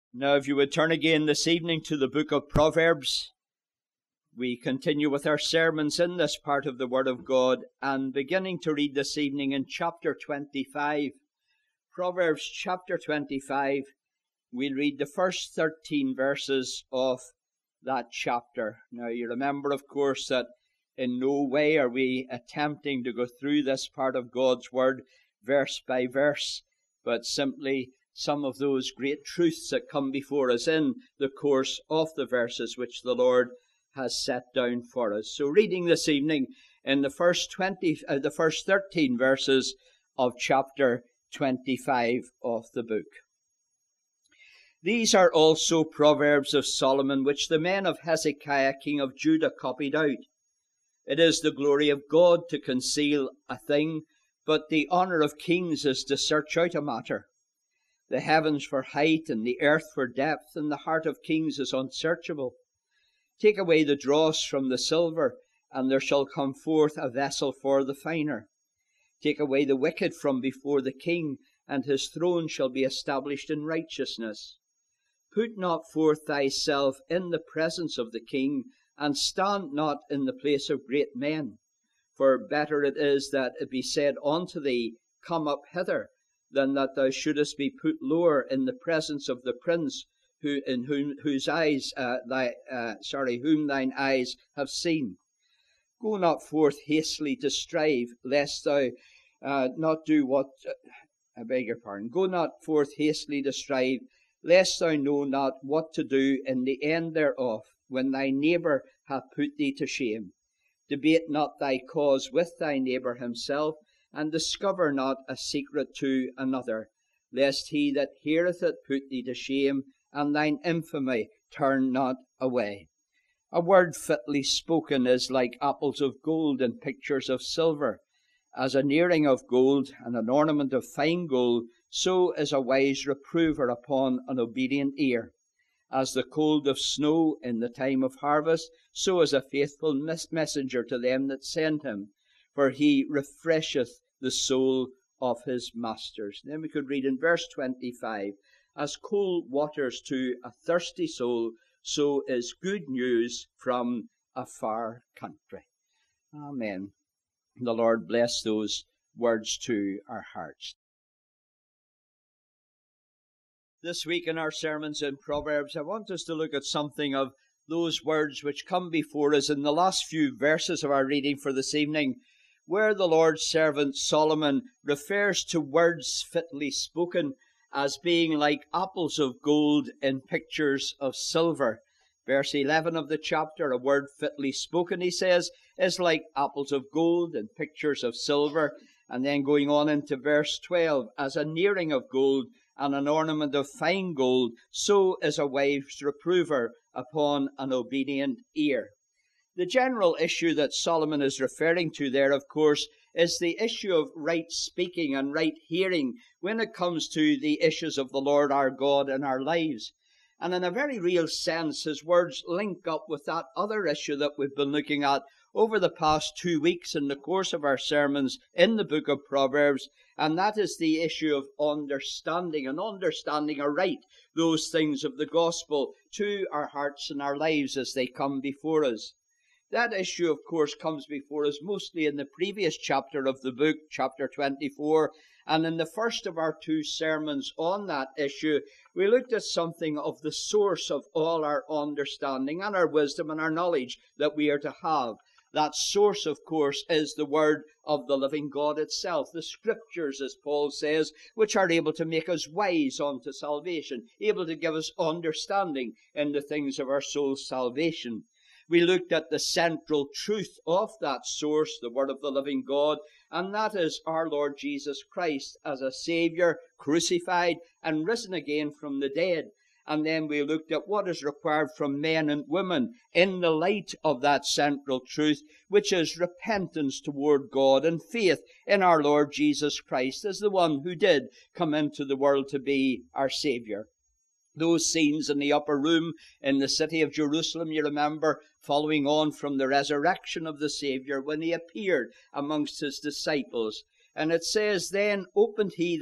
Now, if you would turn again this evening to the book of Proverbs, we continue with our sermons in this part of the Word of God, and beginning to read this evening in chapter 25. Proverbs chapter 25, we'll read the first 13 verses of that chapter. Now, you remember, of course, that in no way are we attempting to go through this part of God's Word verse by verse, but simply some of those great truths that come before us in the course of the verses which the Lord has set down for us. So reading this evening in the first 13 verses of chapter 25 of the book. These are also proverbs of Solomon, which the men of Hezekiah king of Judah copied out. It is the glory of God to conceal a thing, but the honour of kings is to search out a matter. The heavens for height, and the earth for depth, and the heart of kings is unsearchable. Take away the dross from the silver, and there shall come forth a vessel for the finer. Take away the wicked from before the king, and his throne shall be established in righteousness. Put not forth thyself in the presence of the king, and stand not in the place of great men. For better it is that it be said unto thee, Come up hither, than that thou shouldest be put lower in the presence of the prince, whom thine eyes have seen. Go not forth hastily to strive, lest thou Go not forth hastily to strive, lest thou know not what to do in the end thereof, when thy neighbour hath put thee to shame. Debate not thy cause with thy neighbour himself, and discover not a secret to another, lest he that heareth it put thee to shame, and thine infamy turn not away. A word fitly spoken is like apples of gold and pictures of silver. As an earring of gold and an ornament of fine gold, so is a wise reprover upon an obedient ear. As the cold of snow in the time of harvest, so is a faithful messenger to them that send him. For he refresheth the soul of his masters. Then we could read in verse 25, As cold waters to a thirsty soul, so is good news from a far country. Amen. The Lord bless those words to our hearts. This week in our sermons in Proverbs, I want us to look at something of those words which come before us in the last few verses of our reading for this evening, where the Lord's servant Solomon refers to words fitly spoken as being like apples of gold in pictures of silver. Verse 11 of the chapter, a word fitly spoken, he says, is like apples of gold in pictures of silver. And then going on into verse 12, as a nearing of gold and an ornament of fine gold, so is a wise reprover upon an obedient ear. The general issue that Solomon is referring to there, of course, is the issue of right speaking and right hearing when it comes to the issues of the Lord our God in our lives. And in a very real sense, his words link up with that other issue that we've been looking at over the past 2 weeks in the course of our sermons in the book of Proverbs, and that is the issue of understanding aright those things of the gospel to our hearts and our lives as they come before us. That issue, of course, comes before us mostly in the previous chapter of the book, chapter 24, and in the first of our 2 sermons on that issue, we looked at something of the source of all our understanding and our wisdom and our knowledge that we are to have. That source, of course, is the Word of the living God itself, the Scriptures, as Paul says, which are able to make us wise unto salvation, able to give us understanding in the things of our soul's salvation. We looked at the central truth of that source, the Word of the living God, and that is our Lord Jesus Christ as a Saviour, crucified and risen again from the dead. And then we looked at what is required from men and women in the light of that central truth, which is repentance toward God and faith in our Lord Jesus Christ as the one who did come into the world to be our Saviour. Those scenes in the upper room in the city of Jerusalem, you remember, following on from the resurrection of the Saviour when he appeared amongst his disciples. And it says, Then opened he their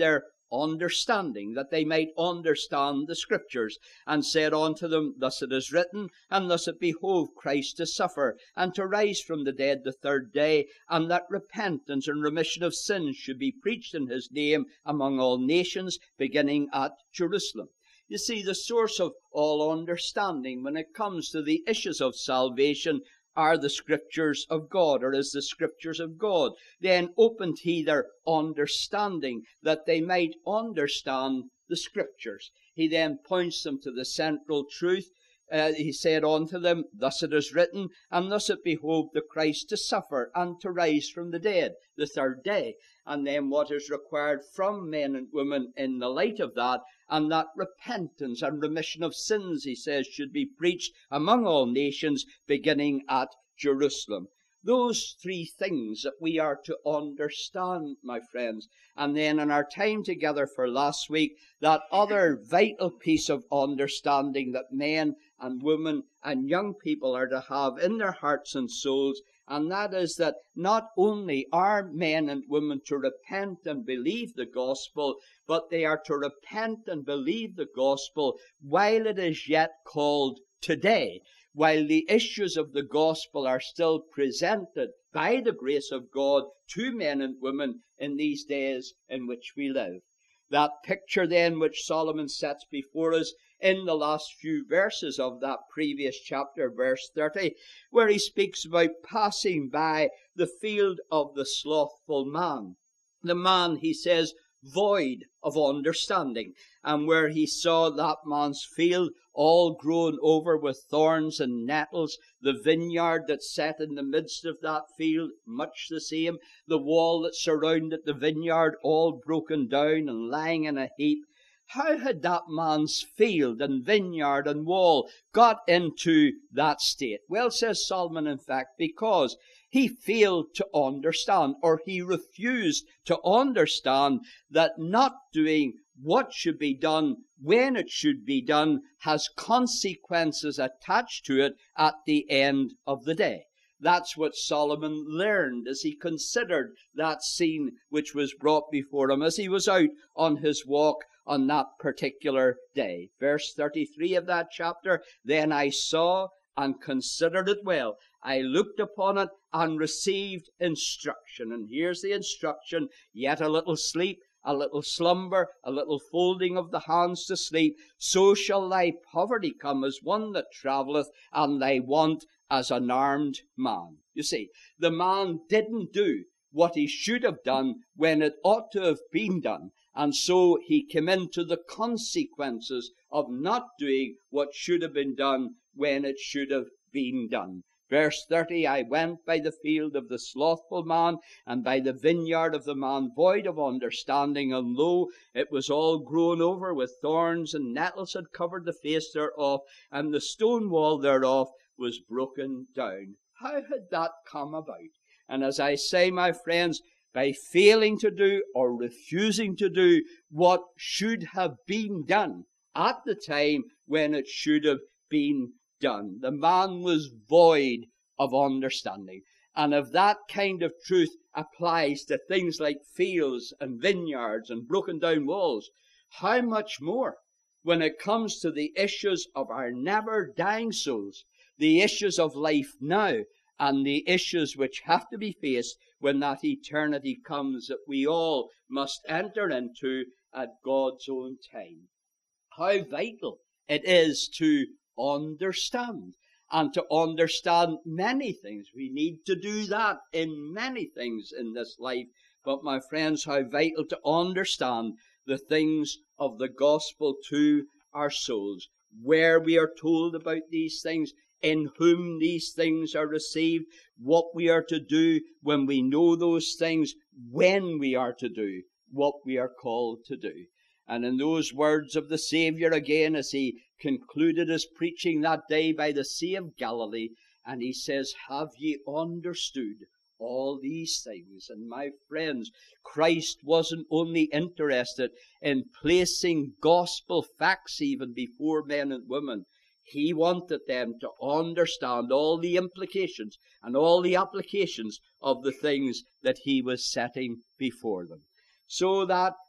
understanding, that they might understand the Scriptures, and said unto them, Thus it is written, and thus it behoved Christ to suffer, and to rise from the dead the third day, and that repentance and remission of sins should be preached in his name among all nations, beginning at Jerusalem. You see, the source of all understanding when it comes to the issues of salvation are the Scriptures of God, or is the Scriptures of God. Then opened he their understanding, that they might understand the Scriptures. He then points them to the central truth. He said unto them, Thus it is written, and thus it behoved the Christ to suffer, and to rise from the dead the third day. And then what is required from men and women in the light of that, and that repentance and remission of sins, he says, should be preached among all nations, beginning at Jerusalem. Those three things that we are to understand, my friends. And then in our time together for last week, that other vital piece of understanding that men and women and young people are to have in their hearts and souls, and that is that not only are men and women to repent and believe the gospel, but they are to repent and believe the gospel while it is yet called today, while the issues of the gospel are still presented by the grace of God to men and women in these days in which we live. That picture then which Solomon sets before us in the last few verses of that previous chapter, verse 30, where he speaks about passing by the field of the slothful man. The man, he says, void of understanding, and where he saw that man's field all grown over with thorns and nettles, the vineyard that sat in the midst of that field, much the same, the wall that surrounded the vineyard all broken down and lying in a heap. How had that man's field and vineyard and wall got into that state? Well, says Solomon, in fact, because he failed to understand, or he refused to understand, that not doing what should be done when it should be done has consequences attached to it at the end of the day. That's what Solomon learned as he considered that scene which was brought before him as he was out on his walk on that particular day. Verse 33 of that chapter, Then I saw and considered it well. I looked upon it and received instruction. And here's the instruction: yet a little sleep, a little slumber, a little folding of the hands to sleep, so shall thy poverty come as one that travelleth, and thy want as an armed man. You see, the man didn't do what he should have done when it ought to have been done. And so he came into the consequences of not doing what should have been done when it should have been done. Verse 30, I went by the field of the slothful man, and by the vineyard of the man void of understanding, and lo, it was all grown over with thorns, and nettles had covered the face thereof, and the stone wall thereof was broken down. How had that come about? And as I say, my friends, by failing to do or refusing to do what should have been done at the time when it should have been done. The man was void of understanding. And if that kind of truth applies to things like fields and vineyards and broken down walls, how much more when it comes to the issues of our never dying souls, the issues of life now, and the issues which have to be faced when that eternity comes that we all must enter into at God's own time. How vital it is to understand, and to understand many things. We need to do that in many things in this life. But my friends, how vital to understand the things of the gospel to our souls, where we are told about these things, in whom these things are received, what we are to do when we know those things, when we are to do what we are called to do. And in those words of the Saviour again, as he concluded his preaching that day by the Sea of Galilee, and he says, have ye understood all these things? And my friends, Christ wasn't only interested in placing gospel facts even before men and women. He wanted them to understand all the implications and all the applications of the things that he was setting before them. So that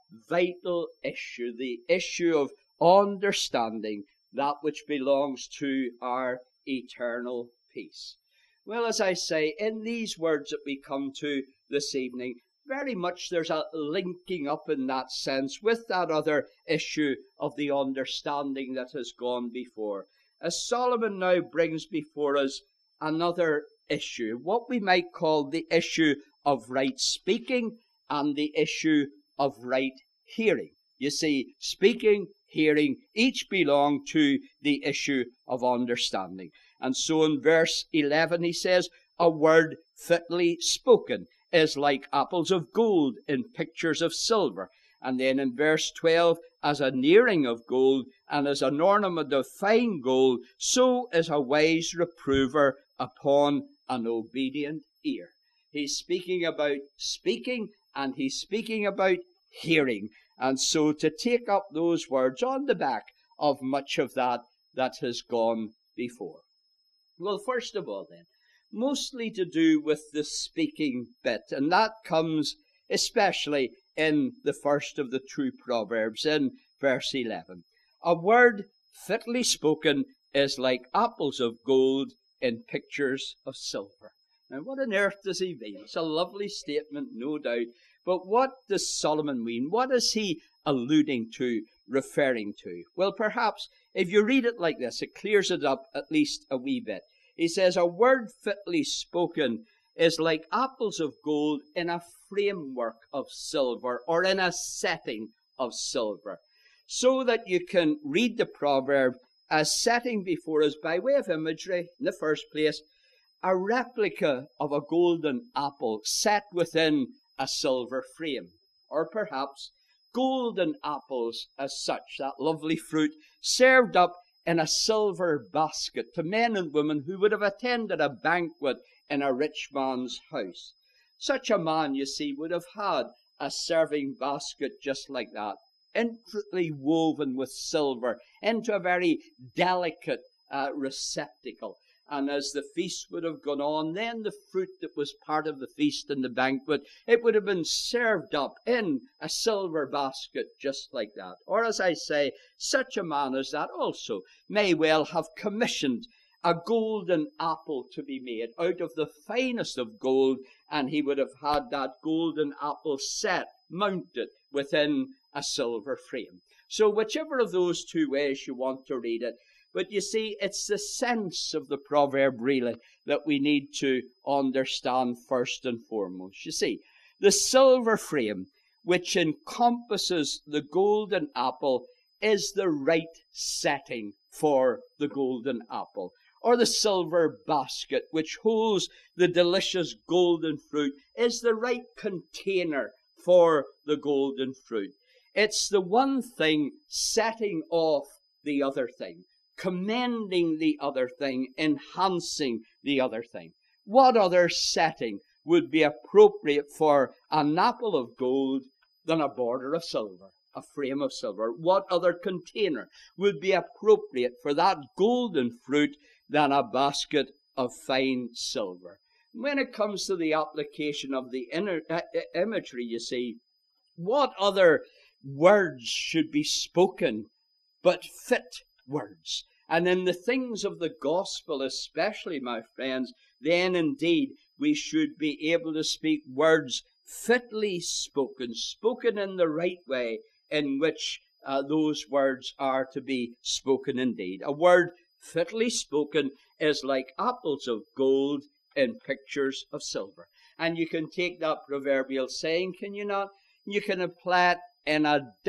vital issue, the issue of understanding that which belongs to our eternal peace. Well, as I say, in these words that we come to this evening, very much there's a linking up in that sense with that other issue of the understanding that has gone before. As Solomon now brings before us another issue, what we might call the issue of right speaking and the issue of right hearing. You see, speaking, hearing, each belong to the issue of understanding. And so in verse 11 he says, a word fitly spoken is like apples of gold in pictures of silver. And then in verse 12, as an earring of gold and as an ornament of fine gold, so is a wise reprover upon an obedient ear. He's speaking about speaking and he's speaking about hearing. And so to take up those words on the back of much of that has gone before. Well, first of all then, mostly to do with the speaking bit, and that comes especially in the first of the two Proverbs, in verse 11. A word fitly spoken is like apples of gold in pictures of silver. Now, what on earth does he mean? It's a lovely statement, no doubt, but what does Solomon mean? What is he alluding to, referring to? Well, perhaps if you read it like this, it clears it up at least a wee bit. He says, a word fitly spoken is like apples of gold in a framework of silver, or in a setting of silver. So that you can read the proverb as setting before us, by way of imagery, in the first place, a replica of a golden apple set within a silver frame. Or perhaps golden apples as such, that lovely fruit, served up in a silver basket to men and women who would have attended a banquet in a rich man's house. Such a man, you see, would have had a serving basket just like that, intricately woven with silver into a very delicate receptacle. And as the feast would have gone on, then the fruit that was part of the feast and the banquet, it would have been served up in a silver basket just like that. Or, as I say, such a man as that also may well have commissioned a golden apple to be made out of the finest of gold, and he would have had that golden apple set, mounted within a silver frame. So whichever of those two ways you want to read it, but you see, it's the sense of the proverb, really, that we need to understand first and foremost. You see, the silver frame, which encompasses the golden apple, is the right setting for the golden apple. Or the silver basket, which holds the delicious golden fruit, is the right container for the golden fruit. It's the one thing setting off the other thing, commending the other thing, enhancing the other thing. What other setting would be appropriate for an apple of gold than a border of silver, a frame of silver? What other container would be appropriate for that golden fruit than a basket of fine silver? When it comes to the application of the imagery, you see, what other words should be spoken but fit words? And in the things of the gospel especially, my friends, then indeed we should be able to speak words fitly spoken, spoken in the right way in which those words are to be spoken indeed. A word fitly spoken is like apples of gold in pictures of silver. And you can take that proverbial saying, can you not? You can apply it in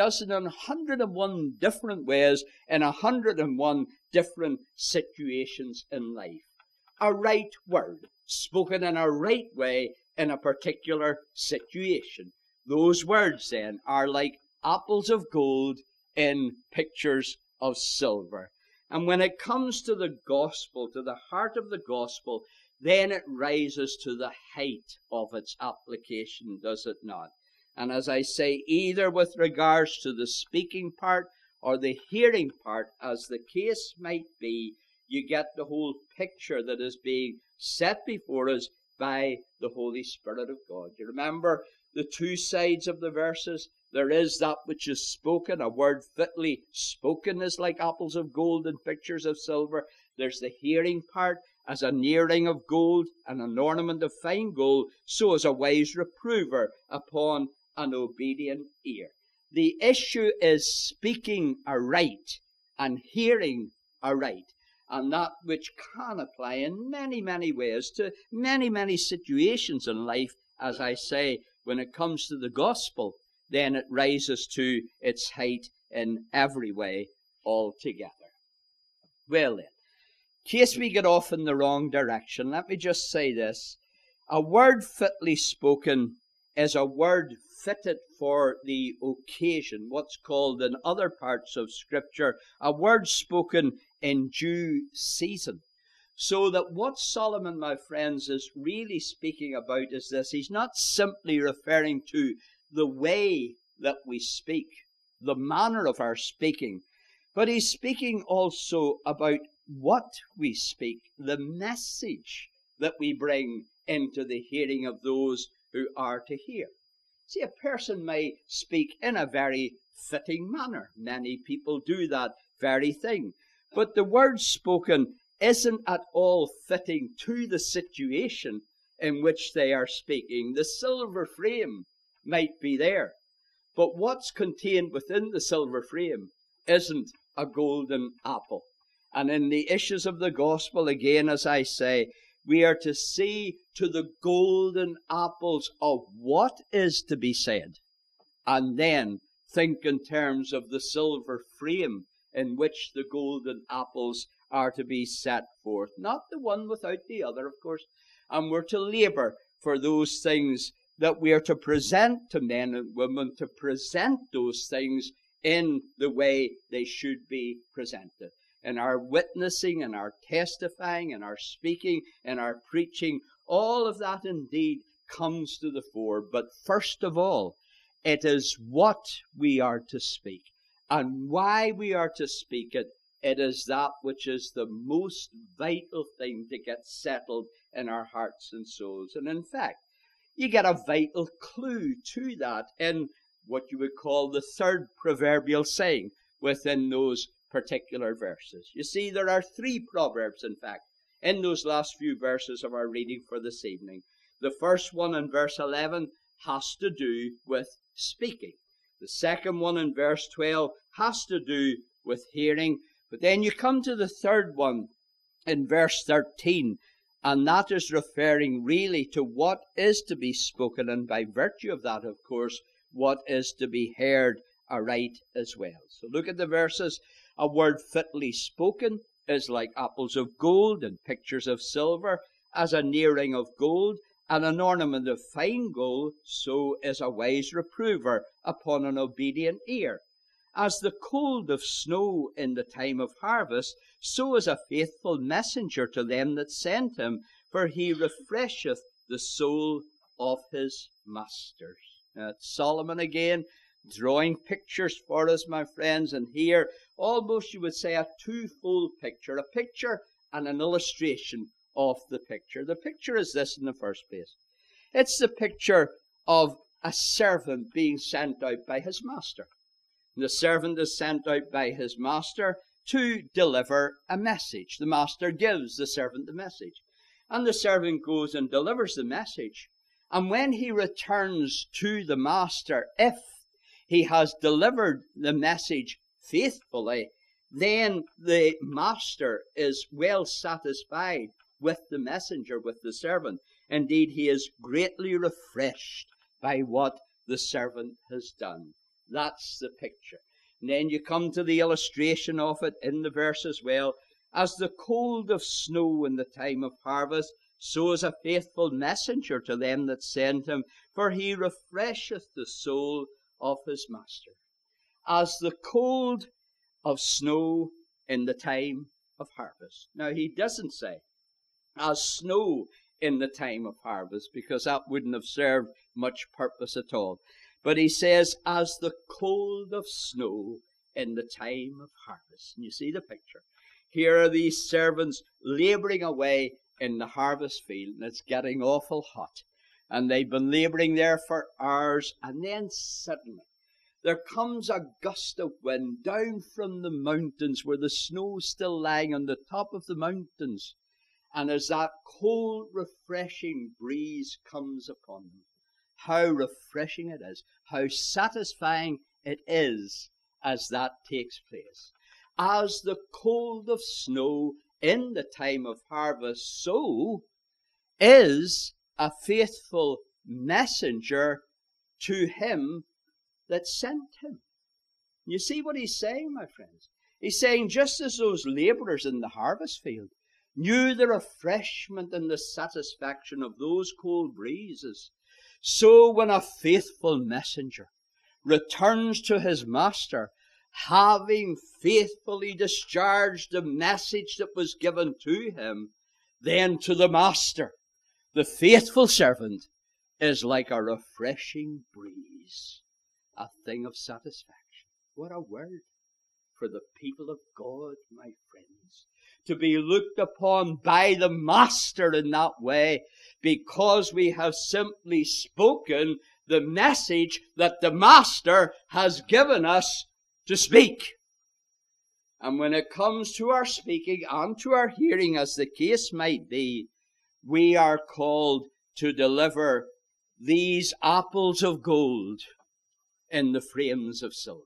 101 different ways, in 101 different situations in life. A right word, spoken in a right way in a particular situation. Those words then are like apples of gold in pictures of silver. And when it comes to the gospel, to the heart of the gospel, then it rises to the height of its application, does it not? And as I say, either with regards to the speaking part or the hearing part, as the case might be, you get the whole picture that is being set before us by the Holy Spirit of God. You remember the two sides of the verses. There is that which is spoken. A word fitly spoken is like apples of gold and pictures of silver. There's the hearing part, as an earring of gold and an ornament of fine gold, so is a wise reprover upon an obedient ear. The issue is speaking aright and hearing aright, and that which can apply in many, many ways to many, many situations in life. As I say, when it comes to the gospel, then it rises to its height in every way altogether. Well then, in case we get off in the wrong direction, let me just say this. A word fitly spoken is a word fitted for the occasion, what's called in other parts of Scripture, a word spoken in due season. So that what Solomon, my friends, is really speaking about is this. He's not simply referring to the way that we speak, the manner of our speaking, but he's speaking also about what we speak, the message that we bring into the hearing of those who are to hear. See, a person may speak in a very fitting manner. Many people do that very thing. But the word spoken isn't at all fitting to the situation in which they are speaking. The silver frame might be there, but what's contained within the silver frame isn't a golden apple. And in the issues of the gospel, again, as I say, we are to see to the golden apples of what is to be said, and then think in terms of the silver frame in which the golden apples are to be set forth. Not the one without the other, of course. And we're to labor for those things that we are to present to men and women, to present those things in the way they should be presented. In our witnessing, in our testifying, in our speaking, in our preaching, all of that indeed comes to the fore. But first of all, it is what we are to speak, and why we are to speak it. It is that which is the most vital thing to get settled in our hearts and souls. And in fact, you get a vital clue to that in what you would call the third proverbial saying within those particular verses. You see, there are three proverbs, in fact, in those last few verses of our reading for this evening. The first one in verse 11 has to do with speaking. The second one in verse 12 has to do with hearing. But then you come to the third one in verse 13, and that is referring really to what is to be spoken, and by virtue of that, of course, what is to be heard aright as well. So look at the verses. A word fitly spoken is like apples of gold and pictures of silver, as an earring of gold and an ornament of fine gold, so is a wise reprover upon an obedient ear. As the cold of snow in the time of harvest, so is a faithful messenger to them that send him, for he refresheth the soul of his masters. Solomon again, drawing pictures for us, my friends, and here almost you would say a twofold picture, a picture and an illustration of the picture. The picture is this in the first place. It's the picture of a servant being sent out by his master. The servant is sent out by his master to deliver a message. The master gives the servant the message, and the servant goes and delivers the message. And when he returns to the master, if he has delivered the message faithfully, then the master is well satisfied with the messenger, with the servant. Indeed, he is greatly refreshed by what the servant has done. That's the picture. And then you come to the illustration of it in the verse as well. As the cold of snow in the time of harvest, so is a faithful messenger to them that send him, for he refresheth the soul of his master. As the cold of snow in the time of harvest. Now, he doesn't say as snow in the time of harvest, because that wouldn't have served much purpose at all. But he says, as the cold of snow in the time of harvest. And you see the picture. Here are these servants laboring away in the harvest field, and it's getting awful hot. And they've been labouring there for hours, and then suddenly there comes a gust of wind down from the mountains where the snow's still lying on the top of the mountains. And as that cold, refreshing breeze comes upon them, how refreshing it is, how satisfying it is as that takes place. As the cold of snow in the time of harvest, so is a faithful messenger to him that sent him. You see what he's saying, my friends? He's saying just as those labourers in the harvest field knew the refreshment and the satisfaction of those cold breezes, so when a faithful messenger returns to his master, having faithfully discharged the message that was given to him, then to the master, the faithful servant is like a refreshing breeze, a thing of satisfaction. What a word for the people of God, my friends, to be looked upon by the master in that way, because we have simply spoken the message that the master has given us to speak. And when it comes to our speaking and to our hearing, as the case might be, we are called to deliver these apples of gold in the frames of silver.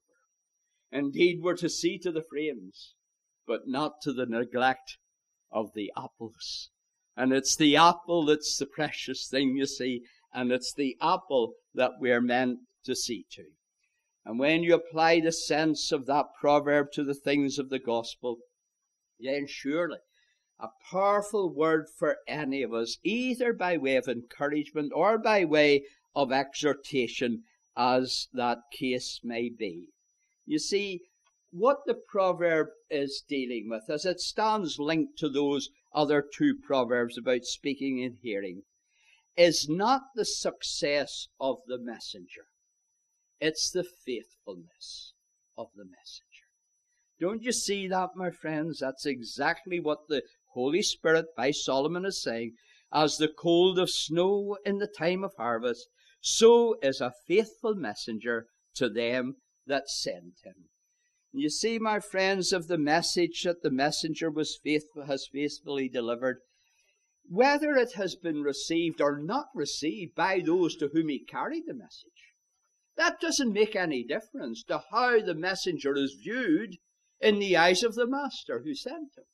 Indeed, we're to see to the frames, but not to the neglect of the apples. And it's the apple that's the precious thing, you see, and it's the apple that we're meant to see to. And when you apply the sense of that proverb to the things of the gospel, then surely a powerful word for any of us, either by way of encouragement or by way of exhortation, as that case may be. You see, what the proverb is dealing with, as it stands linked to those other two proverbs about speaking and hearing, is not the success of the messenger. It's the faithfulness of the messenger. Don't you see that, my friends? That's exactly what the Holy Spirit by Solomon is saying. As the cold of snow in the time of harvest, so is a faithful messenger to them that send him. You see, my friends, of the message that the messenger has faithfully delivered, whether it has been received or not received by those to whom he carried the message, that doesn't make any difference to how the messenger is viewed in the eyes of the master who sent him.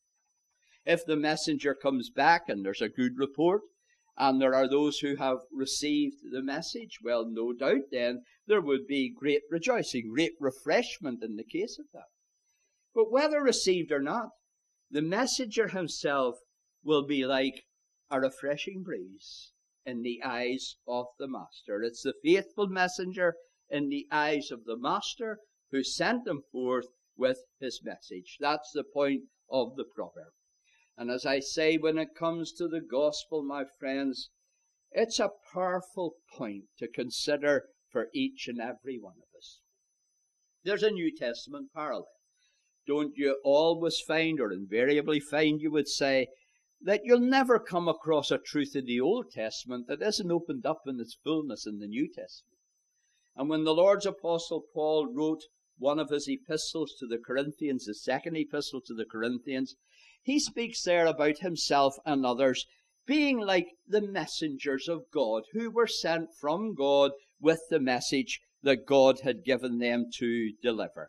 If the messenger comes back and there's a good report, and there are those who have received the message, well, no doubt then there would be great rejoicing, great refreshment in the case of that. But whether received or not, the messenger himself will be like a refreshing breeze in the eyes of the master. It's the faithful messenger in the eyes of the master who sent him forth with his message. That's the point of the proverb. And as I say, when it comes to the gospel, my friends, it's a powerful point to consider for each and every one of us. There's a New Testament parallel. Don't you always find, or invariably find, you would say, that you'll never come across a truth in the Old Testament that isn't opened up in its fullness in the New Testament. And when the Lord's Apostle Paul wrote one of his epistles to the Corinthians, the second epistle to the Corinthians, he speaks there about himself and others being like the messengers of God who were sent from God with the message that God had given them to deliver.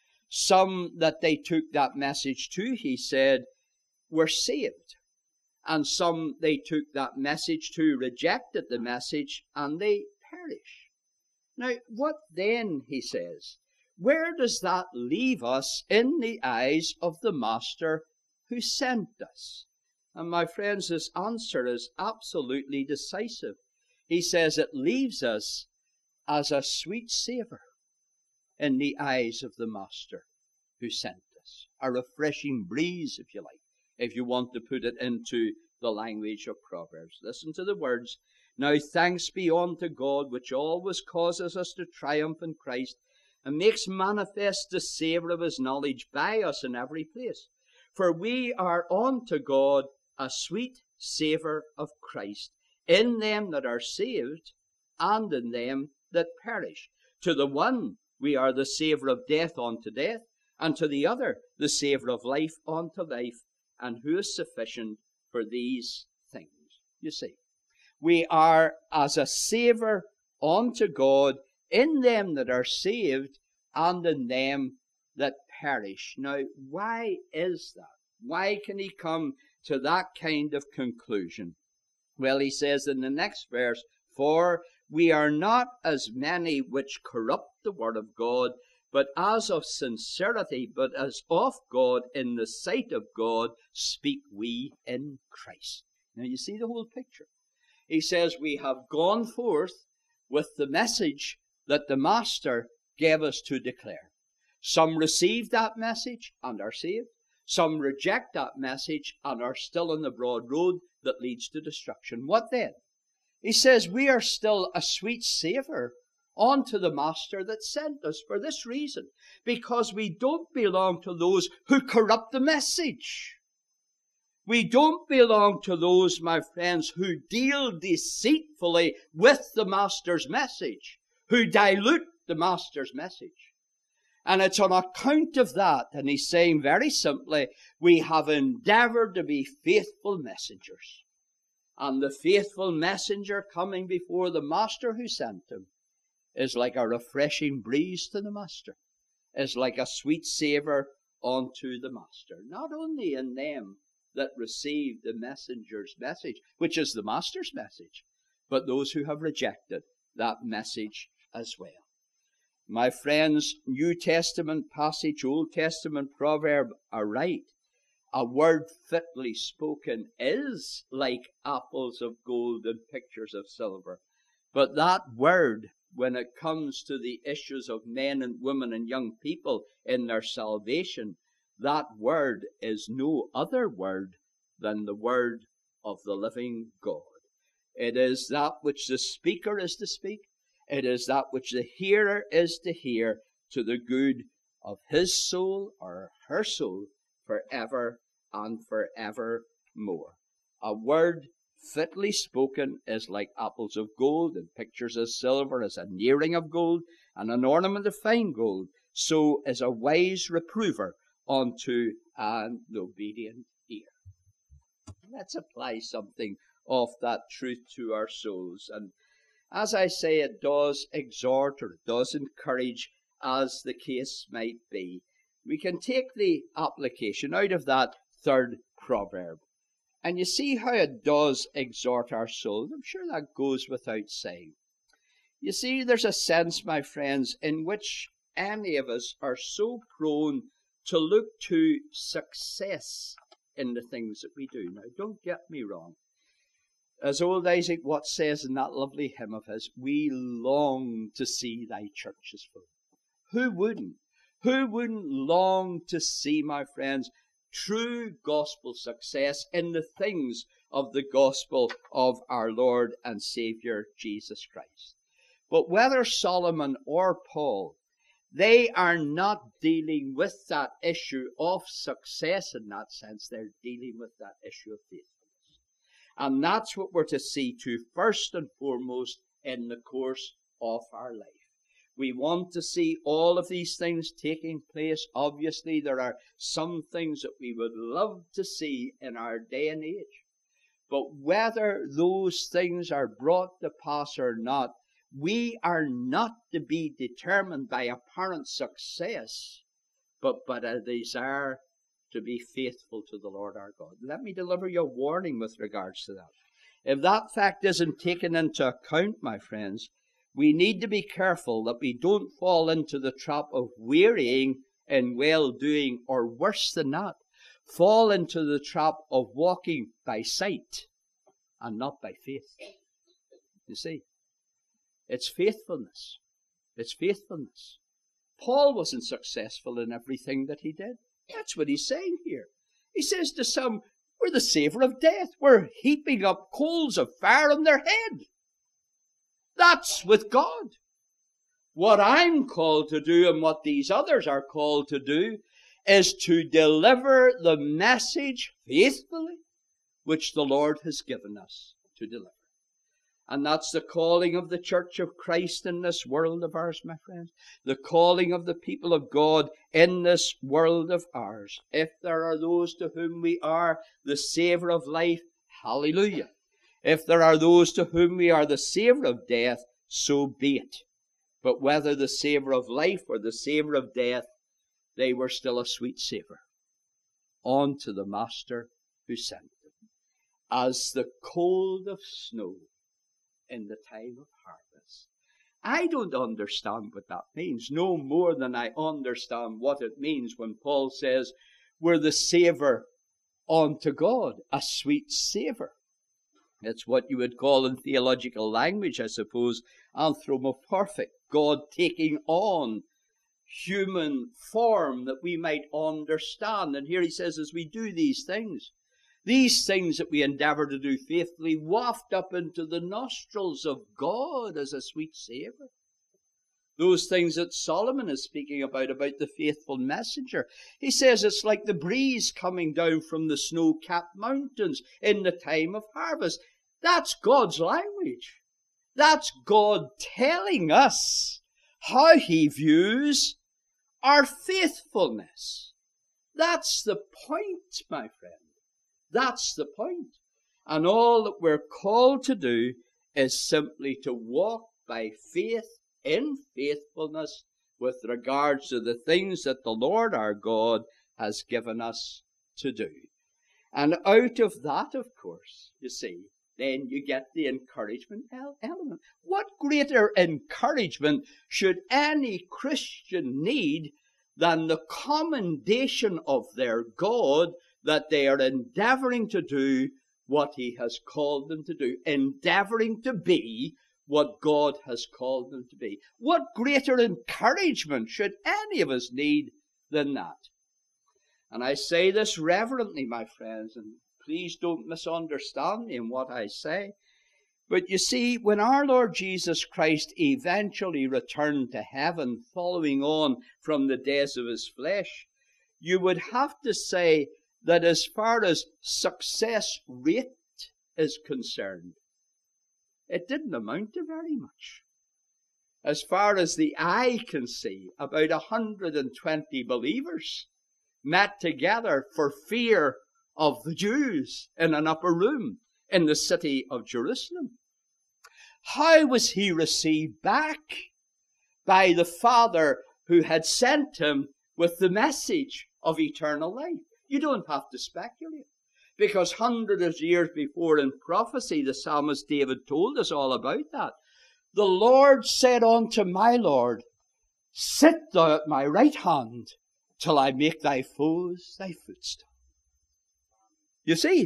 Some that they took that message to, he said, were saved. And some they took that message to, rejected the message, and they perished. Now, what then, he says, where does that leave us in the eyes of the Master who sent us? And my friends, his answer is absolutely decisive. He says it leaves us as a sweet savour in the eyes of the Master who sent us. A refreshing breeze, if you like, if you want to put it into the language of Proverbs. Listen to the words. Now thanks be unto God, which always causes us to triumph in Christ, and makes manifest the savour of his knowledge by us in every place. For we are unto God a sweet savour of Christ in them that are saved and in them that perish. To the one we are the savour of death unto death, and to the other the savour of life unto life. And who is sufficient for these things? You see, we are as a savour unto God in them that are saved and in them that perish. Now, why is that? Why can he come to that kind of conclusion? Well, he says in the next verse, for we are not as many which corrupt the word of God, but as of sincerity, but as of God, in the sight of God, speak we in Christ. Now you see the whole picture. He says we have gone forth with the message that the Master gave us to declare. Some receive that message and are saved. Some reject that message and are still on the broad road that leads to destruction. What then? He says we are still a sweet savour unto the Master that sent us, for this reason, because we don't belong to those who corrupt the message. We don't belong to those, my friends, who deal deceitfully with the Master's message, who dilute the Master's message. And it's on account of that, and he's saying very simply, we have endeavoured to be faithful messengers. And the faithful messenger coming before the Master who sent him is like a refreshing breeze to the Master, is like a sweet savour unto the Master. Not only in them that receive the messenger's message, which is the Master's message, but those who have rejected that message as well. My friends, New Testament passage, Old Testament proverb are right. A word fitly spoken is like apples of gold and pictures of silver. But that word, when it comes to the issues of men and women and young people in their salvation, that word is no other word than the word of the living God. It is that which the speaker is to speak. It is that which the hearer is to hear, to the good of his soul or her soul forever and forevermore. A word fitly spoken is like apples of gold, and pictures of silver as an earring of gold, and an ornament of fine gold. So is a wise reprover unto an obedient ear. Let's apply something of that truth to our souls. And as I say, it does exhort or it does encourage, as the case might be. We can take the application out of that third proverb. And you see how it does exhort our souls. I'm sure that goes without saying. You see, there's a sense, my friends, in which any of us are so prone to look to success in the things that we do. Now, don't get me wrong. As old Isaac Watts says in that lovely hymn of his, we long to see thy churches full. Who wouldn't? Who wouldn't long to see, my friends, true gospel success in the things of the gospel of our Lord and Saviour Jesus Christ? But whether Solomon or Paul, they are not dealing with that issue of success in that sense. They're dealing with that issue of faithfulness. And that's what we're to see to first and foremost in the course of our life. We want to see all of these things taking place. Obviously, there are some things that we would love to see in our day and age. But whether those things are brought to pass or not, we are not to be determined by apparent success, but by a desire to be faithful to the Lord our God. Let me deliver you a warning with regards to that. If that fact isn't taken into account, my friends, we need to be careful that we don't fall into the trap of wearying in well-doing, or worse than that, fall into the trap of walking by sight and not by faith. You see, it's faithfulness. It's faithfulness. Paul wasn't successful in everything that he did. That's what he's saying here. He says to some, we're the savour of death. We're heaping up coals of fire on their head. That's with God. What I'm called to do and what these others are called to do is to deliver the message faithfully which the Lord has given us to deliver. And that's the calling of the Church of Christ in this world of ours, my friends. The calling of the people of God in this world of ours. If there are those to whom we are the Saviour of life, hallelujah. If there are those to whom we are the Saviour of death, so be it. But whether the Saviour of life or the Saviour of death, they were still a sweet savour unto the Master who sent them, as the cold of snow in the time of harvest. I don't understand what that means, no more than I understand what it means when Paul says we're the savour unto God, a sweet savour. It's what you would call in theological language, I suppose, anthropomorphic, God taking on human form that we might understand. And here he says, as we do these things that we endeavour to do faithfully, waft up into the nostrils of God as a sweet savour. Those things that Solomon is speaking about the faithful messenger. He says it's like the breeze coming down from the snow-capped mountains in the time of harvest. That's God's language. That's God telling us how he views our faithfulness. That's the point, my friend. That's the point. And all that we're called to do is simply to walk by faith in faithfulness with regards to the things that the Lord our God has given us to do. And out of that, of course, you see, then you get the encouragement element. What greater encouragement should any Christian need than the commendation of their God that they are endeavouring to do what he has called them to do, endeavouring to be what God has called them to be? What greater encouragement should any of us need than that? And I say this reverently, my friends, and please don't misunderstand me in what I say. But you see, when our Lord Jesus Christ eventually returned to heaven, following on from the days of his flesh, you would have to say that as far as success rate is concerned, it didn't amount to very much. As far as the eye can see, about 120 believers met together for fear of the Jews in an upper room in the city of Jerusalem. How was he received back by the Father who had sent him with the message of eternal life? You don't have to speculate, because hundreds of years before in prophecy, the psalmist David told us all about that. The Lord said unto my Lord, sit thou at my right hand till I make thy foes thy footstool. You see,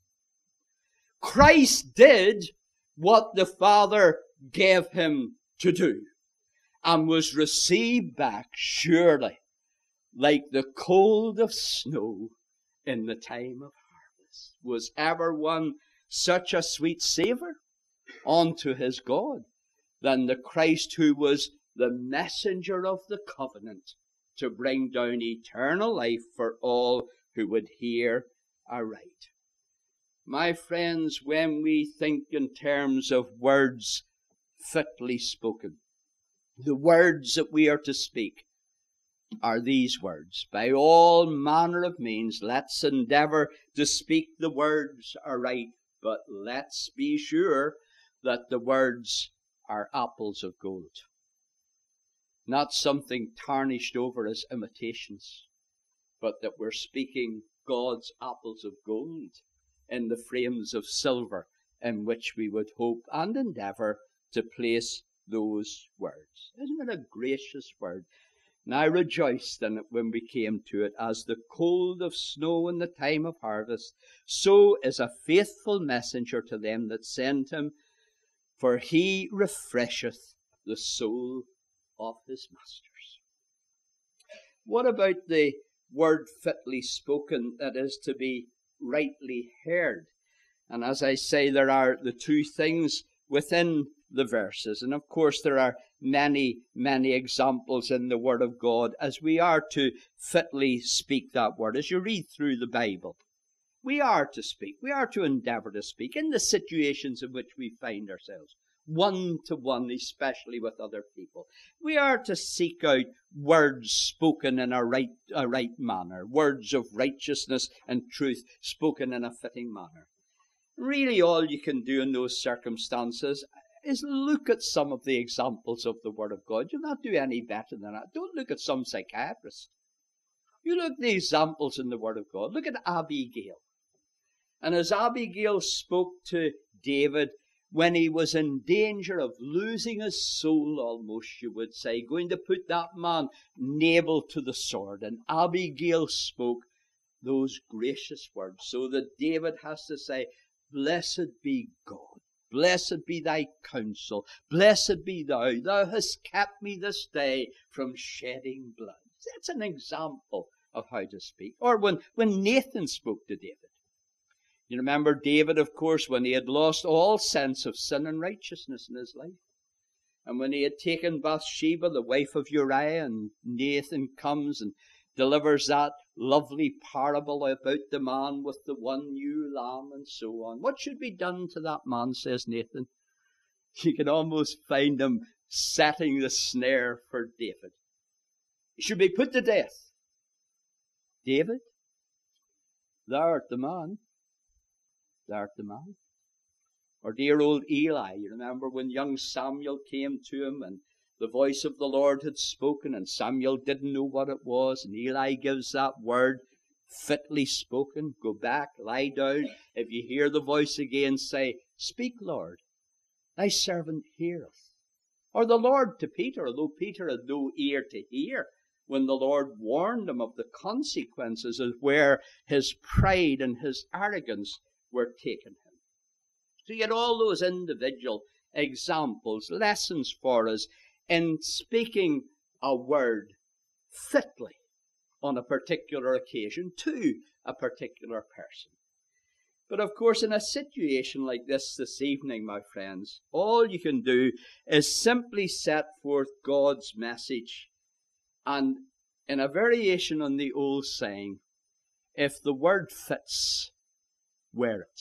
Christ did what the Father gave him to do and was received back surely like the cold of snow in the time of harvest. Was ever one such a sweet savour unto his God than the Christ who was the messenger of the covenant to bring down eternal life for all who would hear aright? My friends, when we think in terms of words fitly spoken, the words that we are to speak are these words. By all manner of means, let's endeavour to speak the words aright, but let's be sure that the words are apples of gold, not something tarnished over as imitations, but that we're speaking God's apples of gold in the frames of silver in which we would hope and endeavour to place those words. Isn't it a gracious word? And I rejoiced in it when we came to it. As the cold of snow in the time of harvest, so is a faithful messenger to them that send him, for he refresheth the soul of his masters. What about the word fitly spoken that is to be rightly heard? And as I say, there are the two things within the verses. And of course there are many, many examples in the Word of God as we are to fitly speak that word. As you read through the Bible, We are to speak. We are to endeavour to speak in the situations in which we find ourselves, one-to-one, especially with other people. We are to seek out words spoken in a right manner, words of righteousness and truth spoken in a fitting manner. Really, all you can do in those circumstances is look at some of the examples of the Word of God. You'll not do any better than that. Don't look at some psychiatrist. You look at the examples in the Word of God. Look at Abigail. And as Abigail spoke to David when he was in danger of losing his soul, almost you would say, going to put that man Nabal to the sword, and Abigail spoke those gracious words, so that David has to say, "Blessed be God, blessed be thy counsel, blessed be thou, thou hast kept me this day from shedding blood." That's an example of how to speak. Or when Nathan spoke to David. You remember David, of course, when he had lost all sense of sin and righteousness in his life. And when he had taken Bathsheba, the wife of Uriah, and Nathan comes and delivers that lovely parable about the man with the one ewe lamb and so on. What should be done to that man, says Nathan? You can almost find him setting the snare for David. He should be put to death. David, thou art the man. Thou art the man. Or dear old Eli, you remember when young Samuel came to him and the voice of the Lord had spoken and Samuel didn't know what it was, and Eli gives that word, fitly spoken, go back, lie down. If you hear the voice again, say, "Speak, Lord, thy servant heareth." Or the Lord to Peter, although Peter had no ear to hear, when the Lord warned him of the consequences of where his pride and his arrogance were taking him. So you get all those individual examples, lessons for us in speaking a word fitly on a particular occasion to a particular person. But of course, in a situation like this evening, my friends, all you can do is simply set forth God's message, and in a variation on the old saying, if the word fits, wear it.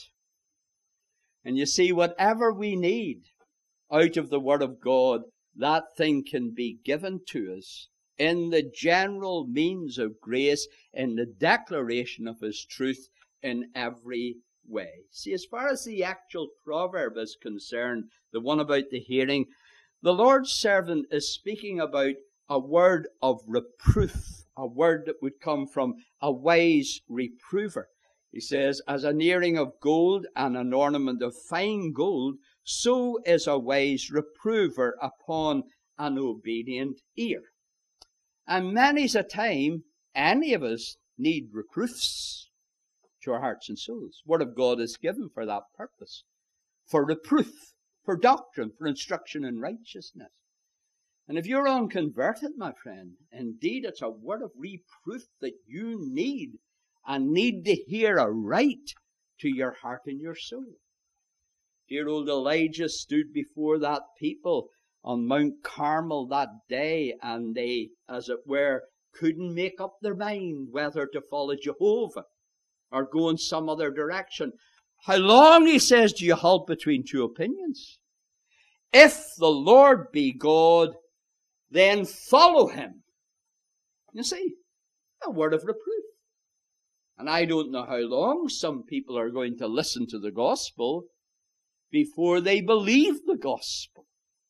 And you see, whatever we need out of the Word of God, that thing can be given to us in the general means of grace, in the declaration of His truth in every way. See, as far as the actual proverb is concerned, the one about the hearing, the Lord's servant is speaking about a word of reproof, a word that would come from a wise reprover. He says, as an earring of gold and an ornament of fine gold, so is a wise reprover upon an obedient ear. And many's a time, any of us need reproofs to our hearts and souls. The Word of God is given for that purpose. For reproof, for doctrine, for instruction in righteousness. And if you're unconverted, my friend, indeed it's a word of reproof that you need, and need to hear aright to your heart and your soul. Dear old Elijah stood before that people on Mount Carmel that day, and they, as it were, couldn't make up their mind whether to follow Jehovah or go in some other direction. How long, he says, do you halt between two opinions? If the Lord be God, then follow him. You see, a word of reproof. And I don't know how long some people are going to listen to the gospel before they believe the gospel.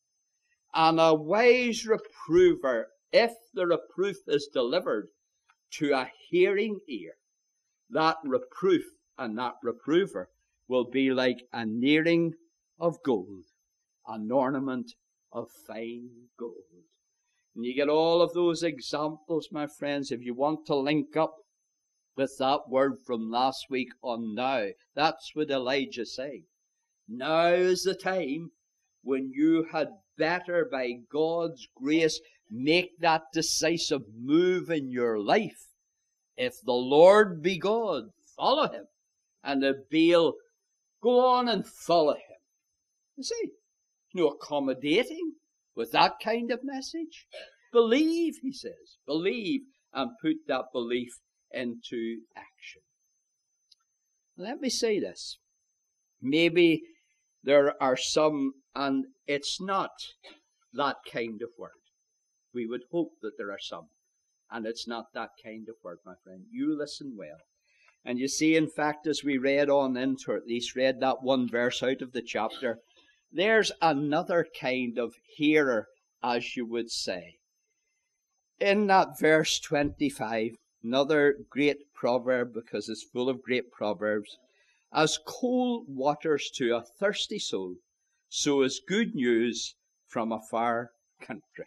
And a wise reprover, if the reproof is delivered to a hearing ear, that reproof and that reprover will be like an earring of gold, an ornament of fine gold. And you get all of those examples, my friends, if you want to link up with that word from last week on now. That's what Elijah said. Now is the time when you had better, by God's grace, make that decisive move in your life. If the Lord be God, follow him. And if Baal, go on and follow him. You see, no accommodating with that kind of message. Believe, he says. Believe and put that belief into action. Let me say this. Maybe there are some, and it's not that kind of word. We would hope that there are some, and it's not that kind of word, my friend. You listen well. And you see, in fact, as we read on into it, at least read that one verse out of the chapter, there's another kind of hearer, as you would say. In that verse 25, another great proverb, because it's full of great proverbs, as cold waters to a thirsty soul, so is good news from a far country.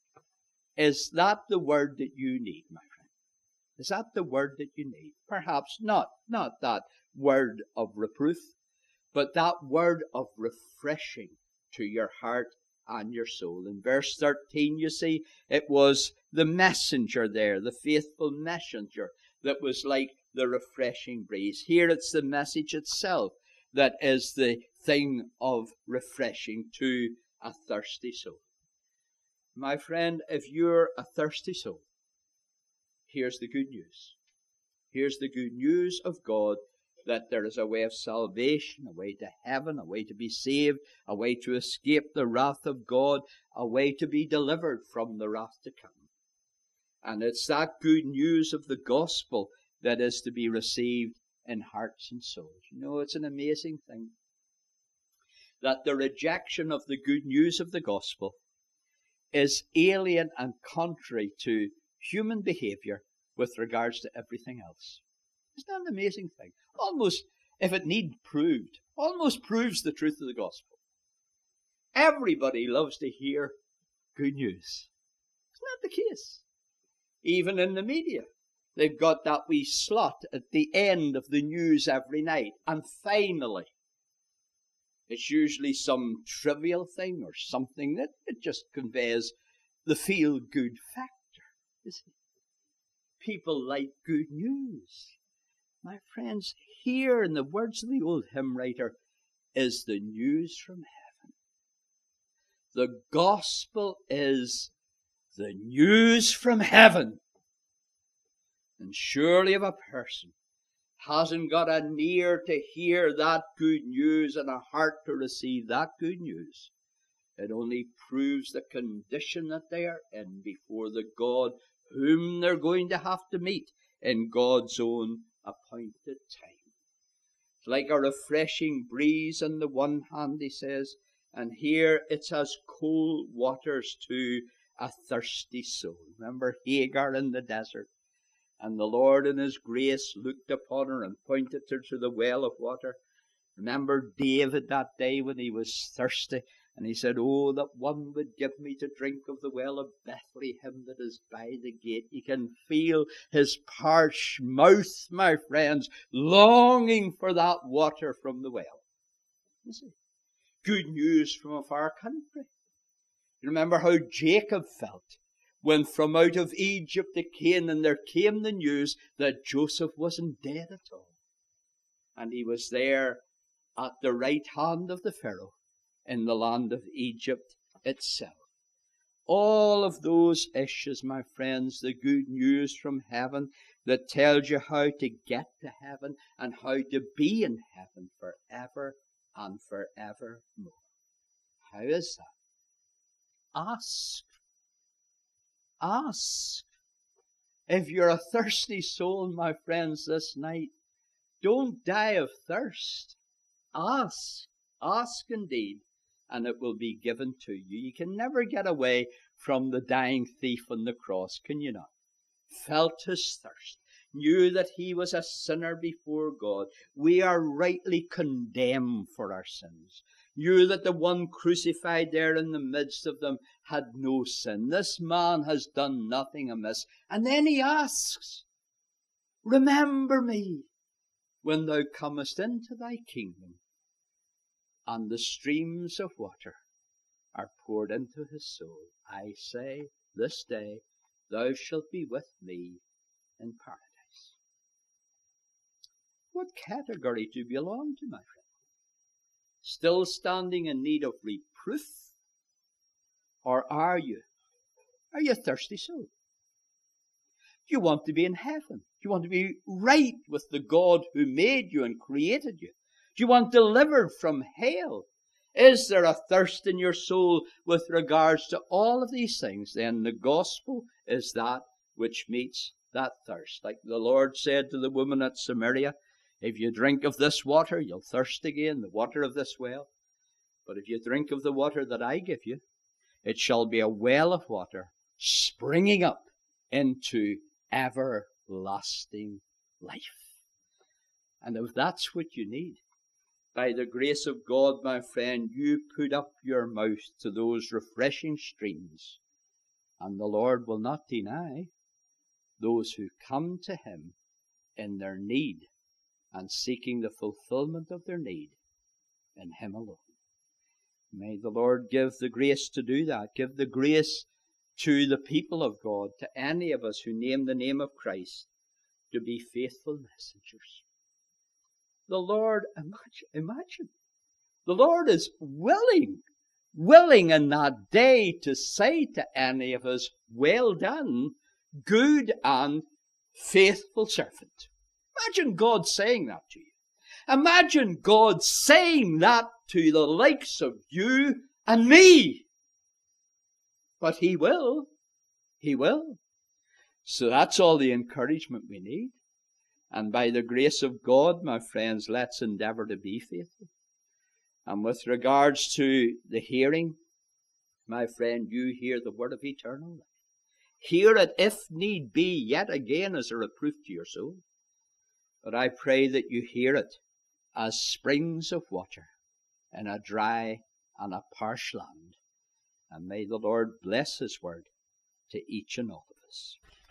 Is that the word that you need, my friend? Is that the word that you need? Perhaps not that word of reproof, but that word of refreshing to your heart and your soul. In verse 13, you see, it was the messenger there, the faithful messenger, that was like the refreshing breeze. Here it's the message itself that is the thing of refreshing to a thirsty soul. My friend, if you're a thirsty soul, here's the good news. Here's the good news of God, that there is a way of salvation, a way to heaven, a way to be saved, a way to escape the wrath of God, a way to be delivered from the wrath to come. And it's that good news of the gospel that is to be received in hearts and souls. You know, it's an amazing thing that the rejection of the good news of the gospel is alien and contrary to human behavior with regards to everything else. Isn't that an amazing thing? Almost, if it need proved, almost proves the truth of the gospel. Everybody loves to hear good news. Isn't that the case? Even in the media, they've got that wee slot at the end of the news every night. And finally, it's usually some trivial thing or something that it just conveys the feel-good factor, isn't it? People like good news. My friends, here in the words of the old hymn writer is the news from heaven. The gospel is the news from heaven. And surely if a person hasn't got an ear to hear that good news and a heart to receive that good news, it only proves the condition that they are in before the God whom they're going to have to meet in God's own appointed time. It's like a refreshing breeze on the one hand, he says, and here it's as cold waters to a thirsty soul. Remember Hagar in the desert, and the Lord in his grace looked upon her and pointed her to the well of water. Remember David that day when he was thirsty, and he said, "Oh, that one would give me to drink of the well of Bethlehem that is by the gate." You can feel his parched mouth, my friends, longing for that water from the well. You see, good news from a far country. You remember how Jacob felt when from out of Egypt to Canaan there came the news that Joseph wasn't dead at all. And he was there at the right hand of the Pharaoh in the land of Egypt itself. All of those issues, my friends, the good news from heaven that tells you how to get to heaven and how to be in heaven forever and forevermore. How is that? Ask. Ask. If you're a thirsty soul, my friends, this night, don't die of thirst. Ask. Ask indeed, and it will be given to you. You can never get away from the dying thief on the cross, can you not? Felt his thirst, knew that he was a sinner before God. We are rightly condemned for our sins. Knew that the one crucified there in the midst of them had no sin. This man has done nothing amiss. And then he asks, "Remember me when thou comest into thy kingdom." And the streams of water are poured into his soul. I say, this day thou shalt be with me in paradise. What category do you belong to, my friend? Still standing in need of reproof? Or are you a thirsty soul? you want to be in heaven? Do you want to be right with the God who made you and created you? Do you want delivered from hell? Is there a thirst in your soul with regards to all of these things? Then the gospel is that which meets that thirst. Like the Lord said to the woman at Samaria, if you drink of this water, you'll thirst again, the water of this well. But if you drink of the water that I give you, it shall be a well of water springing up into everlasting life. And if that's what you need, by the grace of God, my friend, you put up your mouth to those refreshing streams, and the Lord will not deny those who come to him in their need and seeking the fulfillment of their need in him alone. May the Lord give the grace to do that. Give the grace to the people of God, to any of us who name the name of Christ, to be faithful messengers. The Lord, imagine, the Lord is willing in that day to say to any of us, well done, good and faithful servant. Imagine God saying that to you. Imagine God saying that to the likes of you and me. But he will. He will. So that's all the encouragement we need. And by the grace of God, my friends, let's endeavor to be faithful. And with regards to the hearing, my friend, you hear the word of eternal life. Hear it, if need be, yet again as a reproof to your soul. But I pray that you hear it as springs of water in a dry and a parched land. And may the Lord bless his word to each and all of us.